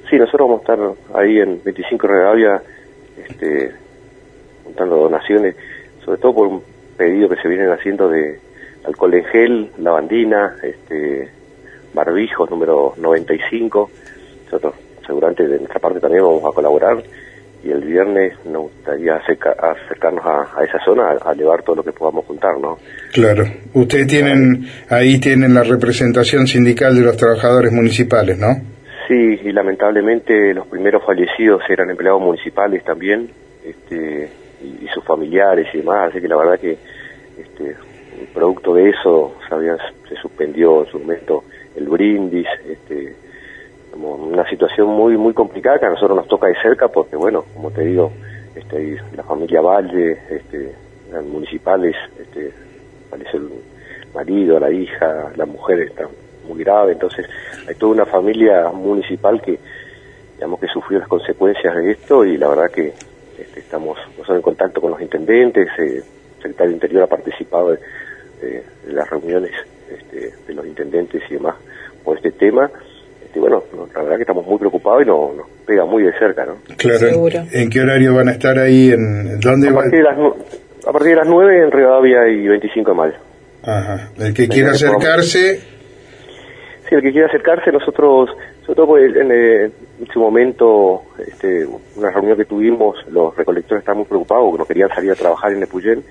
Sí, nosotros vamos a estar ahí en 25 de Rivadavia, juntando donaciones, sobre todo por un pedido que se vienen haciendo de alcohol en gel, lavandina, barbijos número 95. Nosotros seguramente de nuestra parte también vamos a colaborar, y el viernes nos gustaría acercarnos a esa zona a llevar todo lo que podamos juntar, ¿no? Claro. Ustedes tienen la representación sindical de los trabajadores municipales, ¿no? Sí, y lamentablemente los primeros fallecidos eran empleados municipales también, y sus familiares y demás, así que la verdad que producto de eso se suspendió en su momento el brindis, como una situación muy muy complicada que a nosotros nos toca de cerca, porque bueno, como te digo, la familia Valle, las municipales, falleció el marido, la hija, la mujer está muy grave, entonces hay toda una familia municipal que digamos que sufrió las consecuencias de esto, y la verdad que estamos nosotros en contacto con los intendentes, el secretario de Interior ha participado de las reuniones de los intendentes y demás por este tema. Bueno, la verdad que estamos muy preocupados y nos pega muy de cerca, ¿no? Claro. Seguro. ¿En qué horario van a estar ahí? ¿Dónde a partir de las 9 en Rivadavia y 25 de mayo. Ajá. El que quiera acercarse... Sí, el que quiera acercarse, nosotros, sobre todo en su momento, una reunión que tuvimos, los recolectores estaban muy preocupados porque no querían salir a trabajar en Epuyén,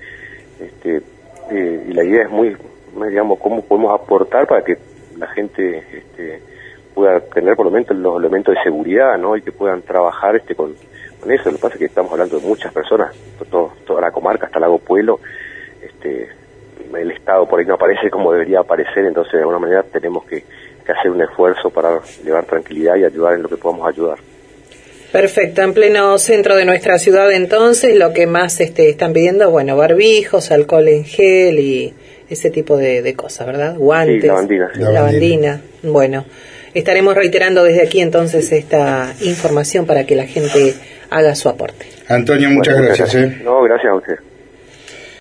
y la idea es muy, digamos, cómo podemos aportar para que la gente pueda tener por lo menos los elementos de seguridad, ¿no? Y que puedan trabajar con eso. Lo que pasa es que estamos hablando de muchas personas, toda la comarca, hasta Lago Puelo, el Estado por ahí no aparece como debería aparecer, entonces de alguna manera tenemos que hacer un esfuerzo para llevar tranquilidad y ayudar en lo que podamos ayudar. Perfecto, en pleno centro de nuestra ciudad entonces, lo que más están pidiendo, bueno, barbijos, alcohol en gel y ese tipo de cosas, ¿verdad? Guantes, sí, lavandina. Lavandina. Bueno, estaremos reiterando desde aquí entonces esta información para que la gente haga su aporte. Antonio, muchas gracias. No, gracias a usted.